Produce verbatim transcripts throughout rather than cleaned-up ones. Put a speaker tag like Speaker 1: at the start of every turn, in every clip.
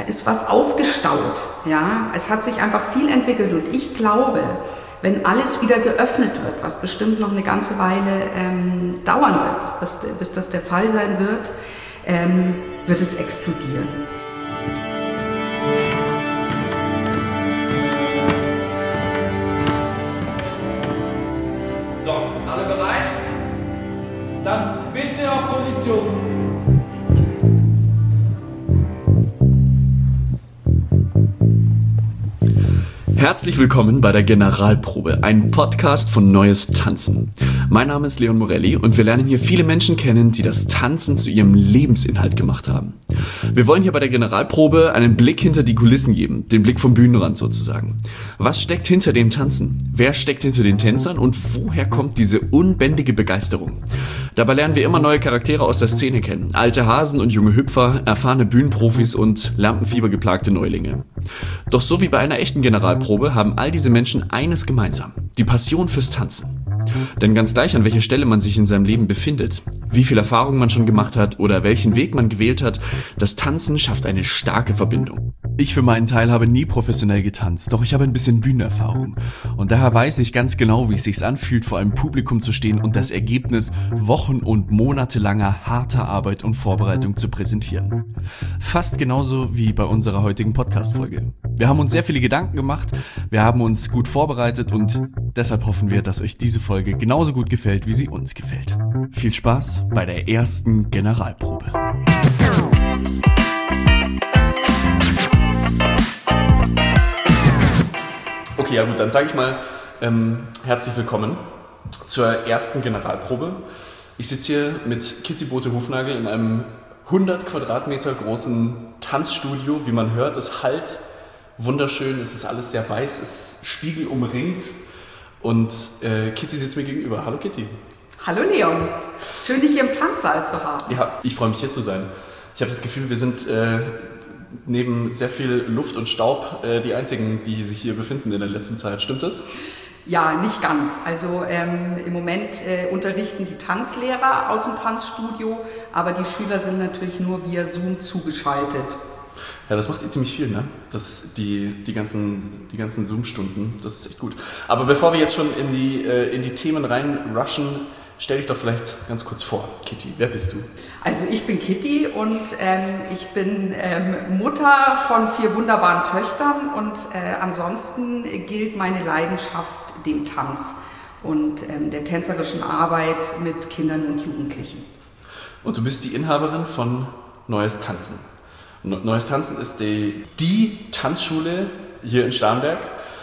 Speaker 1: ist was aufgestaut. Ja? Es hat sich einfach viel entwickelt und ich glaube, wenn alles wieder geöffnet wird, was bestimmt noch eine ganze Weile ähm, dauern wird, bis, bis das der Fall sein wird, ähm, wird es explodieren.
Speaker 2: So, alle bereit? Dann bitte auf Position. Herzlich willkommen bei der Generalprobe, ein Podcast von Neues Tanzen. Mein Name ist Leon Morelli und wir lernen hier viele Menschen kennen, die das Tanzen zu ihrem Lebensinhalt gemacht haben. Wir wollen hier bei der Generalprobe einen Blick hinter die Kulissen geben, den Blick vom Bühnenrand sozusagen. Was steckt hinter dem Tanzen? Wer steckt hinter den Tänzern und woher kommt diese unbändige Begeisterung? Dabei lernen wir immer neue Charaktere aus der Szene kennen, alte Hasen und junge Hüpfer, erfahrene Bühnenprofis und lampenfiebergeplagte Neulinge. Doch so wie bei einer echten Generalprobe haben all diese Menschen eines gemeinsam: die Passion fürs Tanzen. Denn ganz gleich, an welcher Stelle man sich in seinem Leben befindet, wie viel Erfahrung man schon gemacht hat oder welchen Weg man gewählt hat, das Tanzen schafft eine starke Verbindung. Ich für meinen Teil habe nie professionell getanzt, doch ich habe ein bisschen Bühnenerfahrung. Und daher weiß ich ganz genau, wie es sich anfühlt, vor einem Publikum zu stehen und das Ergebnis Wochen- und monatelanger harter Arbeit und Vorbereitung zu präsentieren. Fast genauso wie bei unserer heutigen Podcast-Folge. Wir haben uns sehr viele Gedanken gemacht, wir haben uns gut vorbereitet und deshalb hoffen wir, dass euch diese Folge genauso gut gefällt, wie sie uns gefällt. Viel Spaß bei der ersten Generalprobe. Okay, ja gut, dann sage ich mal ähm, herzlich willkommen zur ersten Generalprobe. Ich sitze hier mit Kitty Bote-Hufnagel in einem hundert Quadratmeter großen Tanzstudio. Wie man hört, es hallt wunderschön, es ist alles sehr weiß, es ist spiegelumringt und äh, Kitty sitzt mir gegenüber. Hallo Kitty.
Speaker 1: Hallo Leon, schön dich hier im Tanzsaal zu haben.
Speaker 2: Ja, ich freue mich hier zu sein. Ich habe das Gefühl, wir sind äh, neben sehr viel Luft und Staub äh, die einzigen, die sich hier befinden in der letzten Zeit. Stimmt das?
Speaker 1: Ja, nicht ganz. Also ähm, im Moment äh, unterrichten die Tanzlehrer aus dem Tanzstudio, aber die Schüler sind natürlich nur via Zoom zugeschaltet.
Speaker 2: Ja, das macht ihr ziemlich viel, ne? Das, die, die ganzen, die ganzen Zoom-Stunden, das ist echt gut. Aber bevor wir jetzt schon in die, äh, in die Themen reinrushen, stell dich doch vielleicht ganz kurz vor, Kitty. Wer bist du?
Speaker 1: Also ich bin Kitty und ähm, ich bin ähm, Mutter von vier wunderbaren Töchtern und äh, ansonsten gilt meine Leidenschaft dem Tanz und ähm, der tänzerischen Arbeit mit Kindern und Jugendlichen.
Speaker 2: Und du bist die Inhaberin von Neues Tanzen. Neues Tanzen ist die, die Tanzschule hier in Starnberg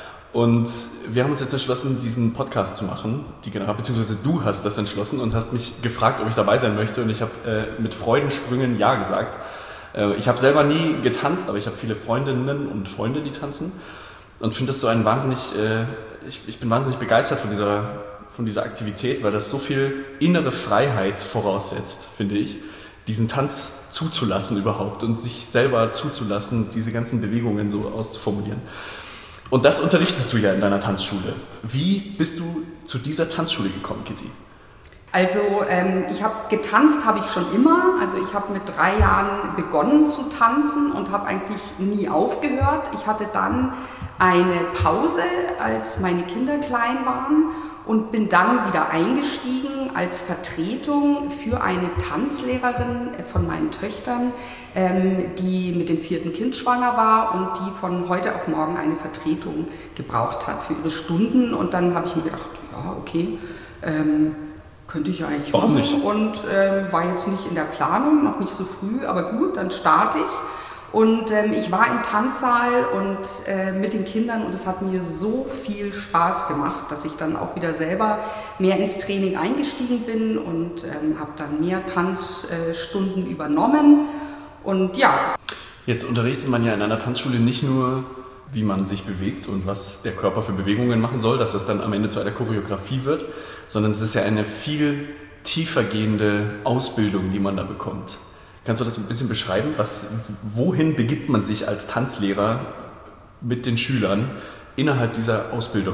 Speaker 2: und wir haben uns jetzt entschlossen, diesen Podcast zu machen, die General, beziehungsweise du hast das entschlossen und hast mich gefragt, ob ich dabei sein möchte und ich habe äh, mit Freudensprüngen Ja gesagt. Äh, ich habe selber nie getanzt, aber ich habe viele Freundinnen und Freunde, die tanzen und finde das so ein wahnsinnig, äh, ich, ich bin wahnsinnig begeistert von dieser, von dieser Aktivität, weil das so viel innere Freiheit voraussetzt, finde ich, diesen Tanz zuzulassen überhaupt und sich selber zuzulassen, diese ganzen Bewegungen so auszuformulieren. Und das unterrichtest du ja in deiner Tanzschule. Wie bist du zu dieser Tanzschule gekommen, Kitty?
Speaker 1: Also ähm, ich habe getanzt, habe ich schon immer. Also ich habe mit drei Jahren begonnen zu tanzen und habe eigentlich nie aufgehört. Ich hatte dann eine Pause, als meine Kinder klein waren und bin dann wieder eingestiegen als Vertretung für eine Tanzlehrerin von meinen Töchtern, ähm, die mit dem vierten Kind schwanger war und die von heute auf morgen eine Vertretung gebraucht hat für ihre Stunden. Und dann habe ich mir gedacht, ja okay, ähm, könnte ich ja eigentlich
Speaker 2: Warum
Speaker 1: machen.
Speaker 2: nicht?
Speaker 1: Und ähm, war jetzt nicht in der Planung, noch nicht so früh, aber gut, dann starte ich. Und ähm, ich war im Tanzsaal und äh, mit den Kindern und es hat mir so viel Spaß gemacht, dass ich dann auch wieder selber mehr ins Training eingestiegen bin und ähm, habe dann mehr Tanzstunden äh, übernommen. Und ja.
Speaker 2: Jetzt unterrichtet man ja in einer Tanzschule nicht nur, wie man sich bewegt und was der Körper für Bewegungen machen soll, dass das dann am Ende zu einer Choreografie wird, sondern es ist ja eine viel tiefergehende Ausbildung, die man da bekommt. Kannst du das ein bisschen beschreiben? Was, wohin begibt man sich als Tanzlehrer mit den Schülern innerhalb dieser Ausbildung?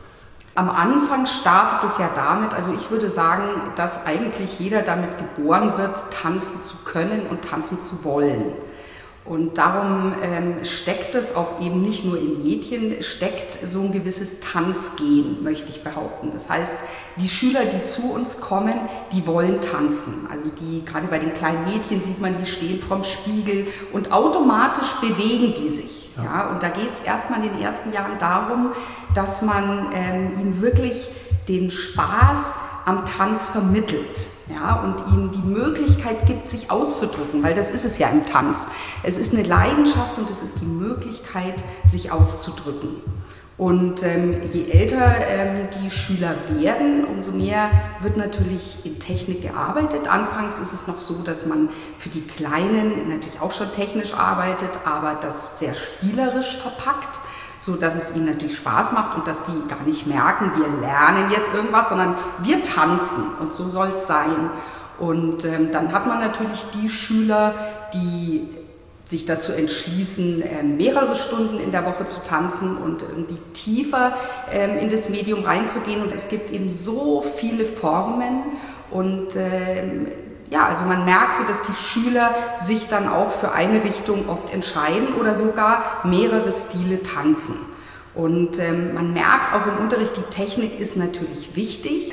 Speaker 1: Am Anfang startet es ja damit, also ich würde sagen, dass eigentlich jeder damit geboren wird, tanzen zu können und tanzen zu wollen. Und darum ähm, steckt es auch eben nicht nur in Mädchen, steckt so ein gewisses Tanzgen, möchte ich behaupten. Das heißt, die Schüler, die zu uns kommen, die wollen tanzen. Also die, gerade bei den kleinen Mädchen sieht man, die stehen vorm Spiegel und automatisch bewegen die sich. Ja. Ja, und da geht es erstmal in den ersten Jahren darum, dass man ähm, ihnen wirklich den Spaß am Tanz vermittelt, ja, und ihnen die Möglichkeit gibt, sich auszudrücken, weil das ist es ja im Tanz. Es ist eine Leidenschaft und es ist die Möglichkeit, sich auszudrücken. Und ähm, je älter ähm, die Schüler werden, umso mehr wird natürlich in Technik gearbeitet. Anfangs ist es noch so, dass man für die Kleinen natürlich auch schon technisch arbeitet, aber das sehr spielerisch verpackt, so dass es ihnen natürlich Spaß macht und dass die gar nicht merken, wir lernen jetzt irgendwas, sondern wir tanzen und so soll es sein. Und ähm, dann hat man natürlich die Schüler, die sich dazu entschließen, äh, mehrere Stunden in der Woche zu tanzen und irgendwie tiefer ähm, in das Medium reinzugehen. Und es gibt eben so viele Formen und ähm, ja, also man merkt so, dass die Schüler sich dann auch für eine Richtung oft entscheiden oder sogar mehrere Stile tanzen. Und ähm, man merkt auch im Unterricht, die Technik ist natürlich wichtig,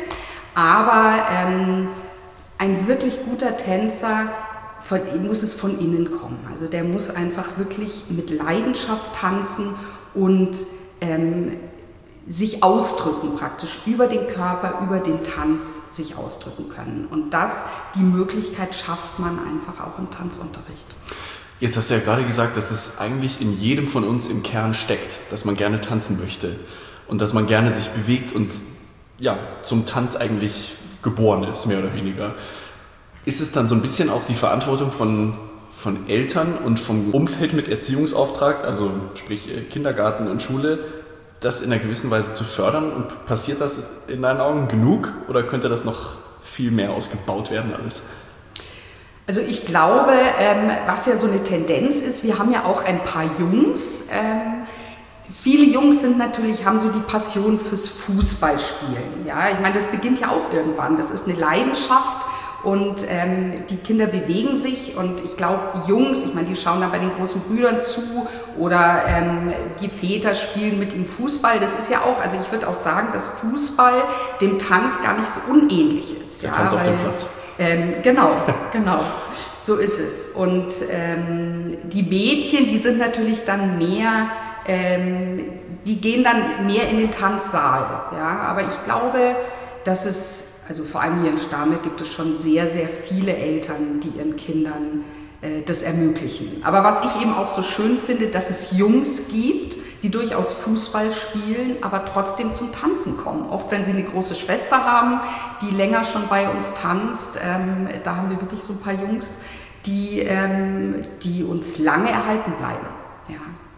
Speaker 1: aber ähm, ein wirklich guter Tänzer, von ihm muss es von innen kommen. Also der muss einfach wirklich mit Leidenschaft tanzen und ähm, sich ausdrücken praktisch, über den Körper, über den Tanz sich ausdrücken können. Und das, die Möglichkeit schafft man einfach auch im Tanzunterricht.
Speaker 2: Jetzt hast du ja gerade gesagt, dass es eigentlich in jedem von uns im Kern steckt, dass man gerne tanzen möchte und dass man gerne sich bewegt und ja, zum Tanz eigentlich geboren ist, mehr oder weniger. Ist es dann so ein bisschen auch die Verantwortung von, von Eltern und vom Umfeld mit Erziehungsauftrag, also sprich Kindergarten und Schule, das in einer gewissen Weise zu fördern? Und passiert das in deinen Augen genug oder könnte das noch viel mehr ausgebaut werden alles?
Speaker 1: Also ich glaube, ähm, was ja so eine Tendenz ist, wir haben ja auch ein paar Jungs. Ähm, viele Jungs sind natürlich, haben so die Passion fürs Fußballspielen. Ja? Ich meine, das beginnt ja auch irgendwann. Das ist eine Leidenschaft. Und ähm, die Kinder bewegen sich und ich glaube, Jungs, ich meine, die schauen dann bei den großen Brüdern zu oder ähm, die Väter spielen mit ihm Fußball. Das ist ja auch, also ich würde auch sagen, dass Fußball dem Tanz gar nicht so unähnlich ist.
Speaker 2: Der
Speaker 1: ja,
Speaker 2: Tanz
Speaker 1: weil,
Speaker 2: auf dem Platz.
Speaker 1: Ähm, genau, genau, so ist es. Und ähm, die Mädchen, die sind natürlich dann mehr, ähm, die gehen dann mehr in den Tanzsaal. Ja? Aber ich glaube, dass es Also vor allem hier in Starnberg gibt es schon sehr, sehr viele Eltern, die ihren Kindern äh, das ermöglichen. Aber was ich eben auch so schön finde, dass es Jungs gibt, die durchaus Fußball spielen, aber trotzdem zum Tanzen kommen. Oft, wenn sie eine große Schwester haben, die länger schon bei uns tanzt, ähm, da haben wir wirklich so ein paar Jungs, die, ähm, die uns lange erhalten bleiben. Ja.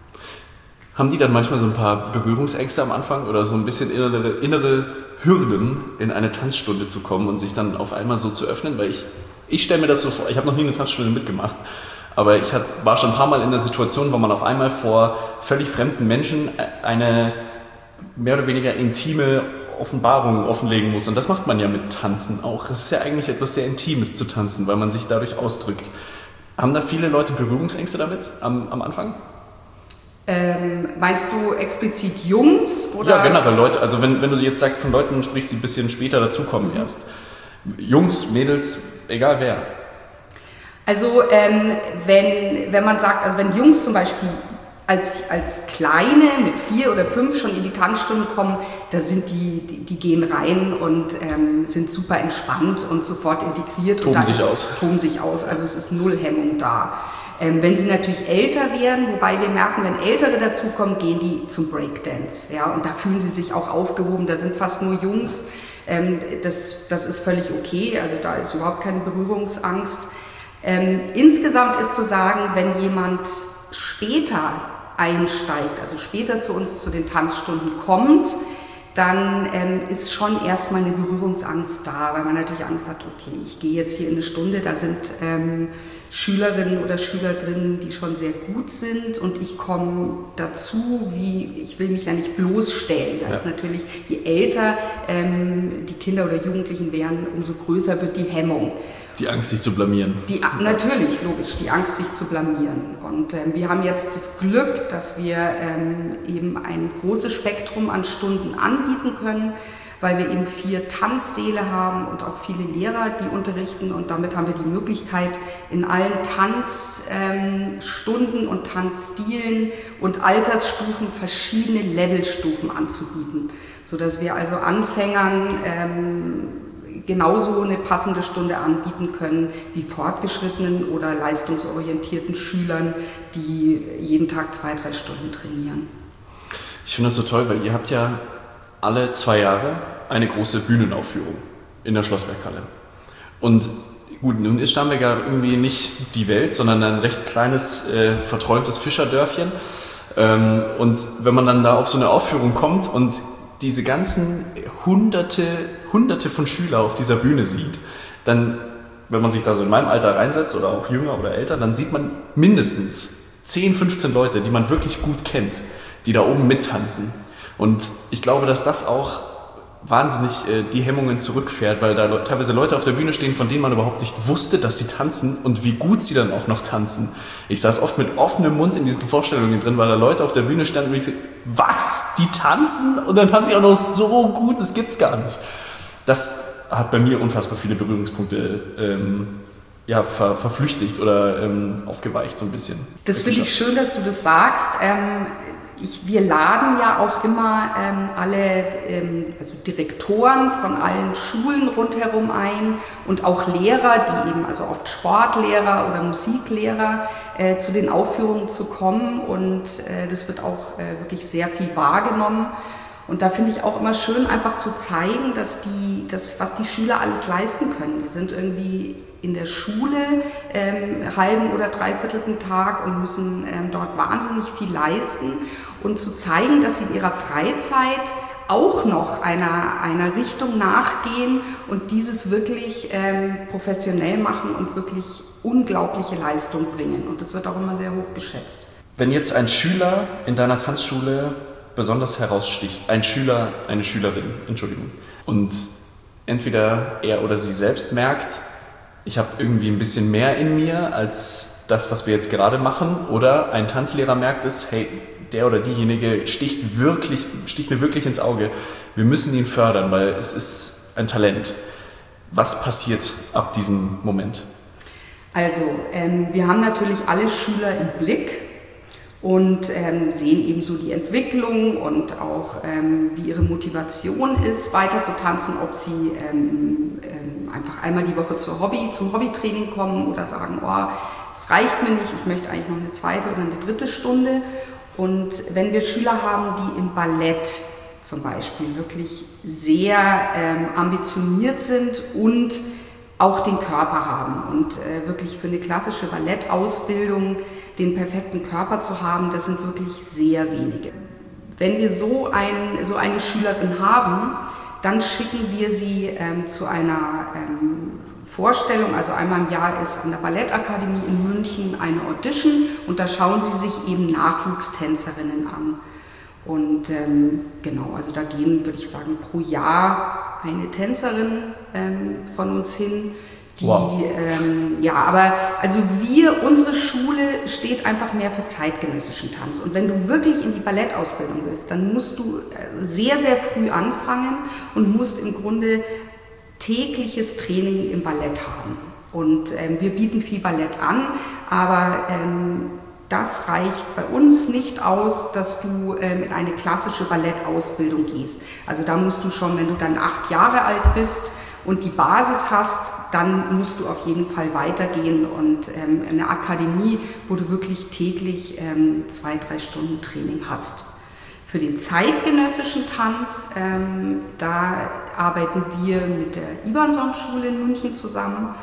Speaker 2: Haben die dann manchmal so ein paar Berührungsängste am Anfang oder so ein bisschen innere, innere Hürden, in eine Tanzstunde zu kommen und sich dann auf einmal so zu öffnen? Weil ich, ich stelle mir das so vor, ich habe noch nie eine Tanzstunde mitgemacht, aber ich hat, war schon ein paar Mal in der Situation, wo man auf einmal vor völlig fremden Menschen eine mehr oder weniger intime Offenbarung offenlegen muss. Und das macht man ja mit Tanzen auch. Es ist ja eigentlich etwas sehr Intimes zu tanzen, weil man sich dadurch ausdrückt. Haben da viele Leute Berührungsängste damit am, am Anfang?
Speaker 1: Ähm, meinst du explizit Jungs? Oder?
Speaker 2: Ja, generell Leute. Also wenn, wenn du jetzt sagst, von Leuten sprichst, die ein bisschen später dazukommen mhm. erst. Jungs, Mädels, egal wer.
Speaker 1: Also ähm, wenn, wenn man sagt, also wenn Jungs zum Beispiel als, als Kleine mit vier oder fünf schon in die Tanzstunde kommen, da sind die, die, die gehen rein und ähm, sind super entspannt und sofort integriert.
Speaker 2: Toben
Speaker 1: und da
Speaker 2: sich
Speaker 1: ist,
Speaker 2: aus.
Speaker 1: Toben sich aus, also es ist null Hemmung da. Ähm, wenn sie natürlich älter werden, wobei wir merken, wenn Ältere dazukommen, gehen die zum Breakdance. Ja, und da fühlen sie sich auch aufgehoben, da sind fast nur Jungs. Ähm, das, das ist völlig okay, also da ist überhaupt keine Berührungsangst. Ähm, insgesamt ist zu sagen, wenn jemand später einsteigt, also später zu uns zu den Tanzstunden kommt, dann ähm, ist schon erstmal eine Berührungsangst da, weil man natürlich Angst hat, okay, ich gehe jetzt hier in eine Stunde, da sind ähm, Schülerinnen oder Schüler drin, die schon sehr gut sind und ich komme dazu, wie ich will mich ja nicht bloßstellen. Da ja. ist natürlich, je älter ähm, die Kinder oder Jugendlichen werden, umso größer wird die Hemmung.
Speaker 2: Die Angst, sich zu blamieren.
Speaker 1: Die, natürlich, logisch, die Angst, sich zu blamieren. Und ähm, wir haben jetzt das Glück, dass wir ähm, eben ein großes Spektrum an Stunden anbieten können, weil wir eben vier Tanzsäle haben und auch viele Lehrer, die unterrichten. Und damit haben wir die Möglichkeit, in allen Tanzstunden ähm, und Tanzstilen und Altersstufen verschiedene Levelstufen anzubieten, sodass wir also Anfängern ähm, genauso eine passende Stunde anbieten können wie fortgeschrittenen oder leistungsorientierten Schülern, die jeden Tag zwei, drei Stunden trainieren.
Speaker 2: Ich finde das so toll, weil ihr habt ja alle zwei Jahre eine große Bühnenaufführung in der Schlossberghalle. Und gut, nun ist Starnberg ja irgendwie nicht die Welt, sondern ein recht kleines, äh, verträumtes Fischerdörfchen. Ähm, und wenn man dann da auf so eine Aufführung kommt und diese ganzen hunderte, hunderte von Schülern auf dieser Bühne sieht, dann, wenn man sich da so in meinem Alter reinsetzt oder auch jünger oder älter, dann sieht man mindestens zehn, fünfzehn Leute, die man wirklich gut kennt, die da oben mittanzen. Und ich glaube, dass das auch wahnsinnig äh, die Hemmungen zurückfährt, weil da le- teilweise Leute auf der Bühne stehen, von denen man überhaupt nicht wusste, dass sie tanzen und wie gut sie dann auch noch tanzen. Ich saß oft mit offenem Mund in diesen Vorstellungen drin, weil da Leute auf der Bühne standen und ich dachte, was, die tanzen? Und dann tanzen sie auch noch so gut, das gibt's gar nicht. Das hat bei mir unfassbar viele Berührungspunkte ähm, ja, ver- verflüchtigt oder ähm, aufgeweicht so ein bisschen.
Speaker 1: Das finde ich schön, dass du das sagst. Ähm, Ich, wir laden ja auch immer ähm, alle ähm, also Direktoren von allen Schulen rundherum ein und auch Lehrer, die eben, also oft Sportlehrer oder Musiklehrer, äh, zu den Aufführungen zu kommen, und äh, das wird auch äh, wirklich sehr viel wahrgenommen. Und da finde ich auch immer schön, einfach zu zeigen, dass die, dass, was die Schüler alles leisten können. Die sind irgendwie in der Schule ähm, halben oder dreiviertelten Tag und müssen ähm, dort wahnsinnig viel leisten. Und zu zeigen, dass sie in ihrer Freizeit auch noch einer, einer Richtung nachgehen und dieses wirklich ähm, professionell machen und wirklich unglaubliche Leistung bringen. Und das wird auch immer sehr hoch geschätzt.
Speaker 2: Wenn jetzt ein Schüler in deiner Tanzschule besonders heraussticht, ein Schüler, eine Schülerin, Entschuldigung, und entweder er oder sie selbst merkt, ich habe irgendwie ein bisschen mehr in mir als das, was wir jetzt gerade machen, oder ein Tanzlehrer merkt es, hey, der oder diejenige sticht, wirklich, sticht mir wirklich ins Auge, wir müssen ihn fördern, weil es ist ein Talent. Was passiert ab diesem Moment?
Speaker 1: Also, ähm, wir haben natürlich alle Schüler im Blick und ähm, sehen eben so die Entwicklung und auch ähm, wie ihre Motivation ist, weiter zu tanzen, ob sie ähm, ähm, einfach einmal die Woche zur Hobby, zum Hobbytraining kommen oder sagen, oh, das reicht mir nicht, ich möchte eigentlich noch eine zweite oder eine dritte Stunde. Und wenn wir Schüler haben, die im Ballett zum Beispiel wirklich sehr ähm, ambitioniert sind und auch den Körper haben und äh, wirklich für eine klassische Ballettausbildung den perfekten Körper zu haben, das sind wirklich sehr wenige. Wenn wir so, ein, so eine Schülerin haben, dann schicken wir sie ähm, zu einer ähm, Vorstellung, also einmal im Jahr ist an der Ballettakademie in München eine Audition und da schauen sie sich eben Nachwuchstänzerinnen an. Und ähm, genau, also da gehen, würde ich sagen, pro Jahr eine Tänzerin ähm, von uns hin. Die, wow. ähm, ja, aber also wir, unsere Schule steht einfach mehr für zeitgenössischen Tanz. Und wenn du wirklich in die Ballettausbildung willst, dann musst du sehr, sehr früh anfangen und musst im Grunde tägliches Training im Ballett haben. Und ähm, wir bieten viel Ballett an, aber ähm, das reicht bei uns nicht aus, dass du ähm, in eine klassische Ballettausbildung gehst. Also da musst du schon, wenn du dann acht Jahre alt bist und die Basis hast, dann musst du auf jeden Fall weitergehen und ähm, eine Akademie, wo du wirklich täglich ähm, zwei, drei Stunden Training hast. Für den zeitgenössischen Tanz, ähm, da arbeiten wir mit der Ivanson-Schule in München zusammen.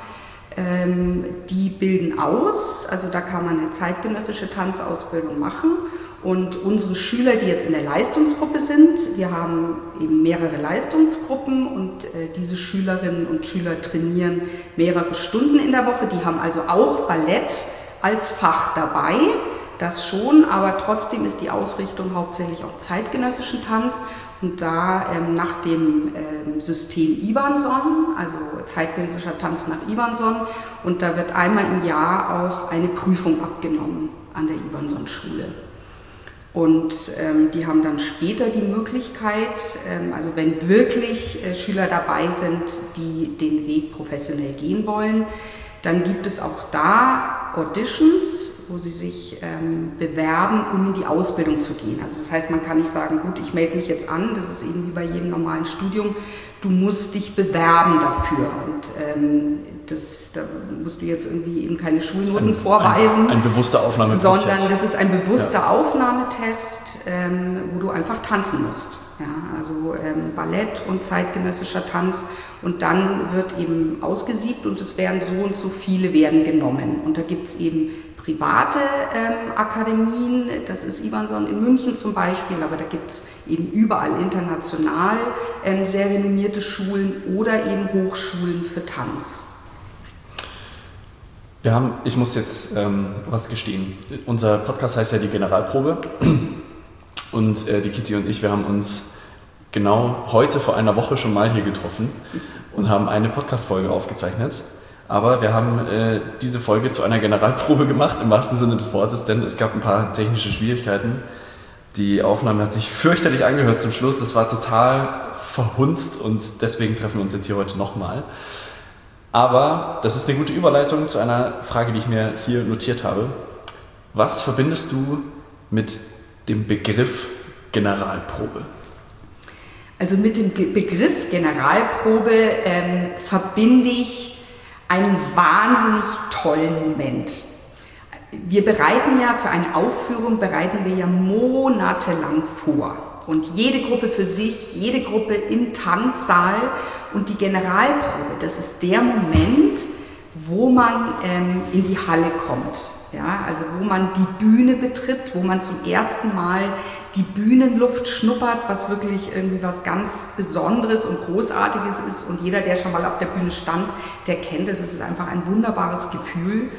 Speaker 1: Ähm, die bilden aus, also da kann man eine zeitgenössische Tanzausbildung machen. Und unsere Schüler, die jetzt in der Leistungsgruppe sind, wir haben eben mehrere Leistungsgruppen und äh, diese Schülerinnen und Schüler trainieren mehrere Stunden in der Woche. Die haben also auch Ballett als Fach dabei, das schon, aber trotzdem ist die Ausrichtung hauptsächlich auf zeitgenössischen Tanz. Und da ähm, nach dem ähm, System Ivanson, also zeitgenössischer Tanz nach Ivanson, und da wird einmal im Jahr auch eine Prüfung abgenommen an der Ivanson-Schule. Und ähm, die haben dann später die Möglichkeit, ähm, also wenn wirklich äh, Schüler dabei sind, die den Weg professionell gehen wollen, dann gibt es auch da Auditions, wo sie sich ähm, bewerben, um in die Ausbildung zu gehen. Also das heißt, man kann nicht sagen, gut, ich melde mich jetzt an, das ist eben wie bei jedem normalen Studium, du musst dich bewerben dafür. Und ähm, das, da musst du jetzt irgendwie eben keine Schulnoten ein, vorweisen.
Speaker 2: Ein, ein bewusster Aufnahmetest.
Speaker 1: Sondern das ist ein bewusster ja. Aufnahmetest, ähm, wo du einfach tanzen musst. Ja, also ähm, Ballett und zeitgenössischer Tanz, und dann wird eben ausgesiebt und es werden so und so viele werden genommen. Und da gibt es eben private ähm, Akademien, das ist Ivanson in München zum Beispiel, aber da gibt es eben überall international ähm, sehr renommierte Schulen oder eben Hochschulen für Tanz.
Speaker 2: Wir haben, ich muss jetzt ähm, was gestehen, unser Podcast heißt ja die Generalprobe. Und äh, die Kitty und ich, wir haben uns genau heute vor einer Woche schon mal hier getroffen und haben eine Podcast-Folge aufgezeichnet. Aber wir haben äh, diese Folge zu einer Generalprobe gemacht, im wahrsten Sinne des Wortes, denn es gab ein paar technische Schwierigkeiten. Die Aufnahme hat sich fürchterlich angehört zum Schluss. Es war total verhunzt und deswegen treffen wir uns jetzt hier heute nochmal. Aber das ist eine gute Überleitung zu einer Frage, die ich mir hier notiert habe. Was verbindest du mit dem Begriff Generalprobe?
Speaker 1: Also mit dem Ge- Begriff Generalprobe ähm, verbinde ich einen wahnsinnig tollen Moment. Wir bereiten ja für eine Aufführung, bereiten wir ja monatelang vor. Und jede Gruppe für sich, jede Gruppe im Tanzsaal, und die Generalprobe, das ist der Moment, wo man ähm, in die Halle kommt. Ja, also wo man die Bühne betritt, wo man zum ersten Mal die Bühnenluft schnuppert, was wirklich irgendwie was ganz Besonderes und Großartiges ist. Und jeder, der schon mal auf der Bühne stand, der kennt es. Es ist einfach ein wunderbares Gefühl.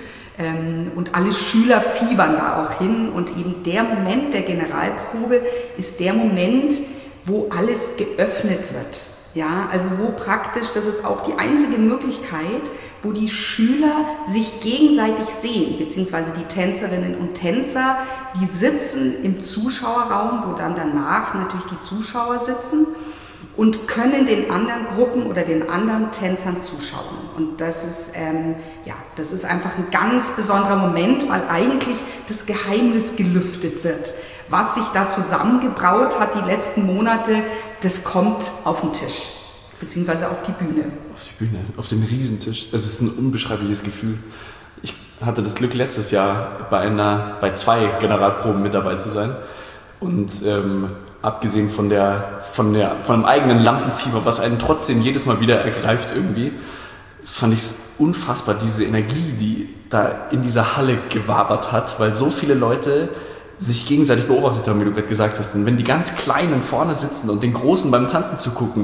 Speaker 1: Und alle Schüler fiebern da auch hin. Und eben der Moment der Generalprobe ist der Moment, wo alles geöffnet wird. Ja, also wo praktisch, das ist auch die einzige Möglichkeit, wo die Schüler sich gegenseitig sehen, beziehungsweise die Tänzerinnen und Tänzer, die sitzen im Zuschauerraum, wo dann danach natürlich die Zuschauer sitzen und können den anderen Gruppen oder den anderen Tänzern zuschauen. Und das ist, ähm, ja, das ist einfach ein ganz besonderer Moment, weil eigentlich das Geheimnis gelüftet wird. Was sich da zusammengebraut hat die letzten Monate, das kommt auf den Tisch, beziehungsweise auf die Bühne.
Speaker 2: Auf die Bühne, auf den Riesentisch. Es ist ein unbeschreibliches Gefühl. Ich hatte das Glück, letztes Jahr bei, einer, bei zwei Generalproben mit dabei zu sein. Und ähm, abgesehen von, der, von, der, von dem eigenen Lampenfieber, was einen trotzdem jedes Mal wieder ergreift irgendwie, fand ich es unfassbar, diese Energie, die da in dieser Halle gewabert hat, weil so viele Leute sich gegenseitig beobachtet haben, wie du gerade gesagt hast. Und wenn die ganz Kleinen vorne sitzen und den Großen beim Tanzen zu gucken,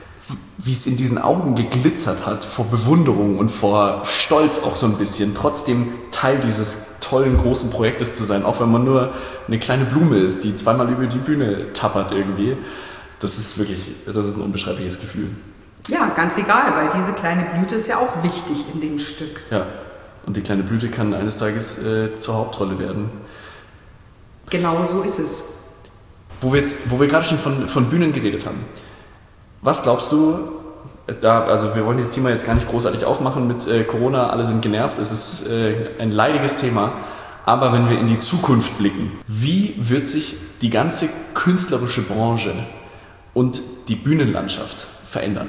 Speaker 2: wie es in diesen Augen geglitzert hat, vor Bewunderung und vor Stolz auch so ein bisschen, trotzdem Teil dieses tollen, großen Projektes zu sein, auch wenn man nur eine kleine Blume ist, die zweimal über die Bühne tappert irgendwie. Das ist wirklich, das ist ein unbeschreibliches Gefühl.
Speaker 1: Ja, ganz egal, weil diese kleine Blüte ist ja auch wichtig in dem Stück.
Speaker 2: Ja, und die kleine Blüte kann eines Tages äh, zur Hauptrolle werden.
Speaker 1: Genau so ist es.
Speaker 2: Wo wir, jetzt, wo wir gerade schon von, von Bühnen geredet haben, was glaubst du, da, also wir wollen dieses Thema jetzt gar nicht großartig aufmachen mit äh, Corona, alle sind genervt, es ist äh, ein leidiges Thema, aber wenn wir in die Zukunft blicken, wie wird sich die ganze künstlerische Branche und die Bühnenlandschaft verändern?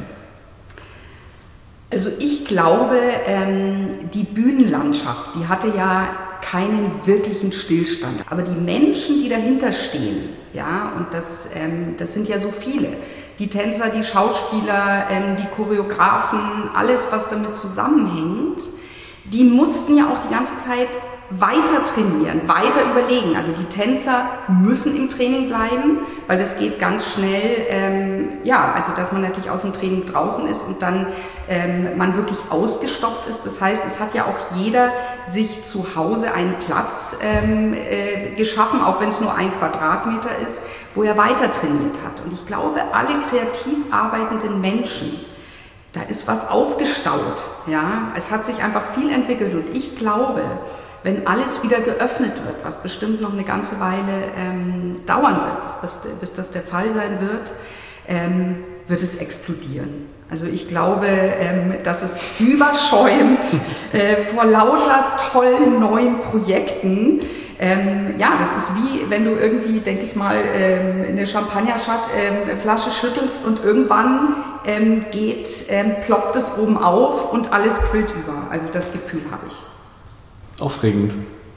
Speaker 1: Also ich glaube, ähm, die Bühnenlandschaft, die hatte ja keinen wirklichen Stillstand. Aber die Menschen, die dahinter stehen, ja, und das, ähm, das sind ja so viele, die Tänzer, die Schauspieler, ähm, die Choreografen, alles, was damit zusammenhängt, die mussten ja auch die ganze Zeit weiter trainieren, weiter überlegen. Also die Tänzer müssen im Training bleiben, weil das geht ganz schnell, ähm, ja, also dass man natürlich aus dem Training draußen ist und dann ähm, man wirklich ausgestoppt ist. Das heißt, es hat ja auch jeder sich zu Hause einen Platz ähm, äh, geschaffen, auch wenn es nur ein Quadratmeter ist, wo er weiter trainiert hat. Und ich glaube, alle kreativ arbeitenden Menschen, da ist was aufgestaut. Ja? Es hat sich einfach viel entwickelt und ich glaube, wenn alles wieder geöffnet wird, was bestimmt noch eine ganze Weile ähm, dauern wird, bis, bis das der Fall sein wird, ähm, wird es explodieren. Also ich glaube, ähm, dass es überschäumt äh, vor lauter tollen neuen Projekten. Ähm, ja, das ist wie, wenn du irgendwie, denke ich mal, ähm, eine Champagnerflasche ähm, schüttelst und irgendwann ähm, geht, ähm, ploppt es oben auf und alles quillt über. Also das Gefühl habe ich.
Speaker 2: Aufregend.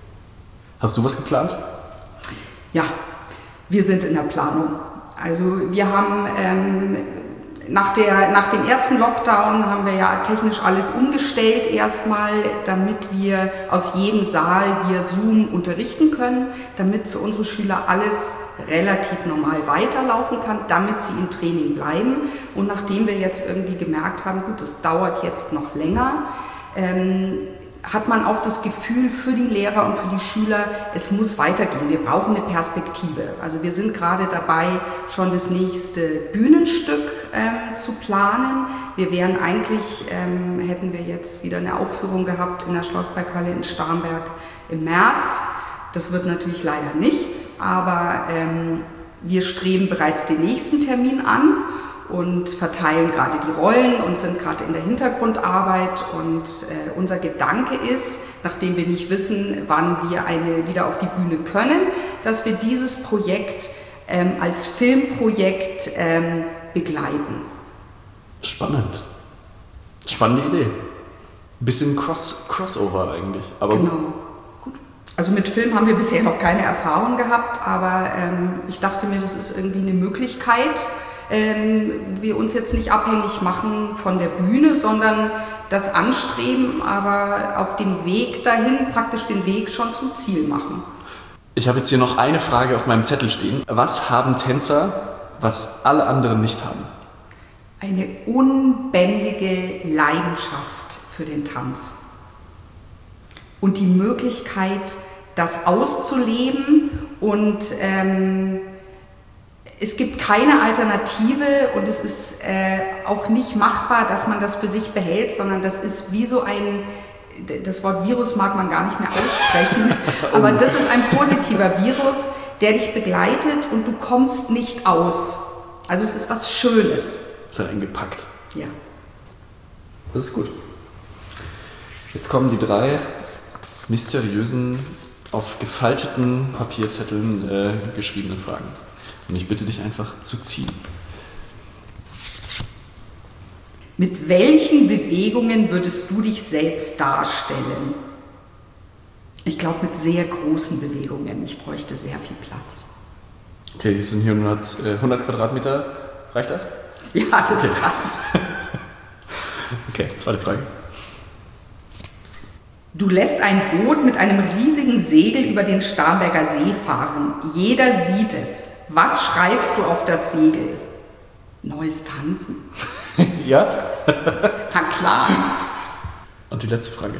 Speaker 2: Hast du was geplant?
Speaker 1: Ja, wir sind in der Planung. Also wir haben ähm, nach, der, nach dem ersten Lockdown haben wir ja technisch alles umgestellt erstmal, damit wir aus jedem Saal via Zoom unterrichten können, damit für unsere Schüler alles relativ normal weiterlaufen kann, damit sie im Training bleiben. Und nachdem wir jetzt irgendwie gemerkt haben, gut, das dauert jetzt noch länger, ähm, hat man auch das Gefühl für die Lehrer und für die Schüler, es muss weitergehen. Wir brauchen eine Perspektive. Also wir sind gerade dabei, schon das nächste Bühnenstück ähm, zu planen. Wir wären eigentlich, ähm, hätten wir jetzt wieder eine Aufführung gehabt in der Schlossberghalle in Starnberg im März. Das wird natürlich leider nichts, aber ähm, wir streben bereits den nächsten Termin an und verteilen gerade die Rollen und sind gerade in der Hintergrundarbeit. Und äh, unser Gedanke ist, nachdem wir nicht wissen, wann wir eine wieder auf die Bühne können, dass wir dieses Projekt ähm, als Filmprojekt ähm, begleiten.
Speaker 2: Spannend. Spannende Idee. Ein bisschen Cross, Crossover eigentlich. Aber
Speaker 1: genau. Gut. Also mit Film haben wir bisher noch keine Erfahrung gehabt, aber ähm, ich dachte mir, das ist irgendwie eine Möglichkeit, Ähm, wir uns jetzt nicht abhängig machen von der Bühne, sondern das anstreben, aber auf dem Weg dahin praktisch den Weg schon zum Ziel machen.
Speaker 2: Ich habe jetzt hier noch eine Frage auf meinem Zettel stehen. Was haben Tänzer, was alle anderen nicht haben?
Speaker 1: Eine unbändige Leidenschaft für den Tanz und die Möglichkeit, das auszuleben und ähm, es gibt keine Alternative und es ist äh, auch nicht machbar, dass man das für sich behält, sondern das ist wie so ein, das Wort Virus mag man gar nicht mehr aussprechen, aber das ist ein positiver Virus, der dich begleitet und du kommst nicht aus. Also es ist was Schönes.
Speaker 2: Das hat eingepackt.
Speaker 1: Ja.
Speaker 2: Das ist gut. Jetzt kommen die drei mysteriösen, auf gefalteten Papierzetteln äh, geschriebenen Fragen. Und ich bitte dich einfach zu ziehen.
Speaker 1: Mit welchen Bewegungen würdest du dich selbst darstellen? Ich glaube mit sehr großen Bewegungen. Ich bräuchte sehr viel Platz.
Speaker 2: Okay, hier sind hier hundert, äh, hundert Quadratmeter. Reicht das?
Speaker 1: Ja, das
Speaker 2: okay.
Speaker 1: reicht.
Speaker 2: Okay, zweite Frage.
Speaker 1: Du lässt ein Boot mit einem riesigen Segel über den Starnberger See fahren. Jeder sieht es. Was schreibst du auf das Segel? Neues Tanzen.
Speaker 2: Ja?
Speaker 1: Na klar.
Speaker 2: Und die letzte Frage.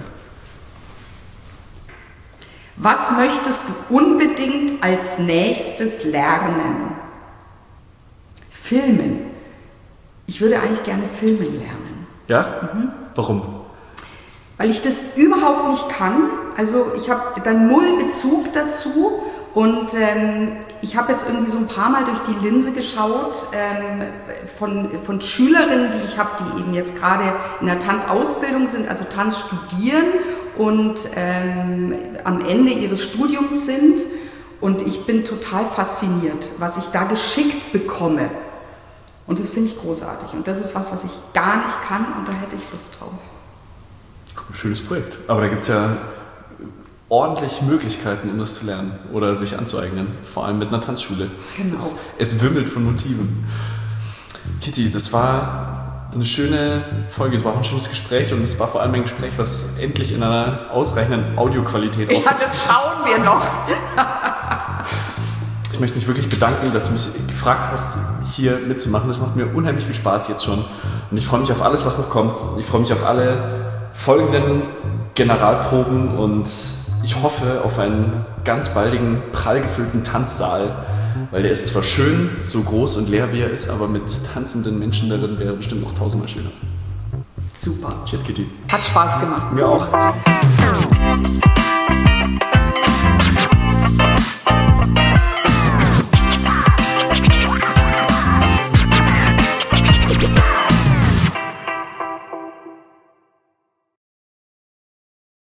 Speaker 1: Was möchtest du unbedingt als nächstes lernen? Filmen. Ich würde eigentlich gerne filmen lernen.
Speaker 2: Ja? Mhm. Warum?
Speaker 1: Weil ich das überhaupt nicht kann. Also ich habe da null Bezug dazu und ähm, ich habe jetzt irgendwie so ein paar Mal durch die Linse geschaut ähm, von, von Schülerinnen, die ich habe, die eben jetzt gerade in der Tanzausbildung sind, also Tanz studieren und ähm, am Ende ihres Studiums sind. Und ich bin total fasziniert, was ich da geschickt bekomme. Und das finde ich großartig. Und das ist was, was ich gar nicht kann und da hätte ich Lust drauf.
Speaker 2: Schönes Projekt. Aber da gibt es ja ordentlich Möglichkeiten, um das zu lernen oder sich anzueignen. Vor allem mit einer Tanzschule.
Speaker 1: Genau.
Speaker 2: Es, es wimmelt von Motiven. Kitty, das war eine schöne Folge, es war auch ein schönes Gespräch und es war vor allem ein Gespräch, was endlich in einer ausreichenden Audioqualität
Speaker 1: aufgezeichnet wird. Ja, das schauen wir noch.
Speaker 2: Ich möchte mich wirklich bedanken, dass du mich gefragt hast, hier mitzumachen. Das macht mir unheimlich viel Spaß jetzt schon. Und ich freue mich auf alles, was noch kommt. Ich freue mich auf alle folgenden Generalproben und ich hoffe auf einen ganz baldigen, prall gefüllten Tanzsaal. Weil der ist zwar schön, so groß und leer wie er ist, aber mit tanzenden Menschen darin wäre er bestimmt noch tausendmal schöner.
Speaker 1: Super.
Speaker 2: Tschüss, Kitty.
Speaker 1: Hat Spaß gemacht.
Speaker 2: Mir auch.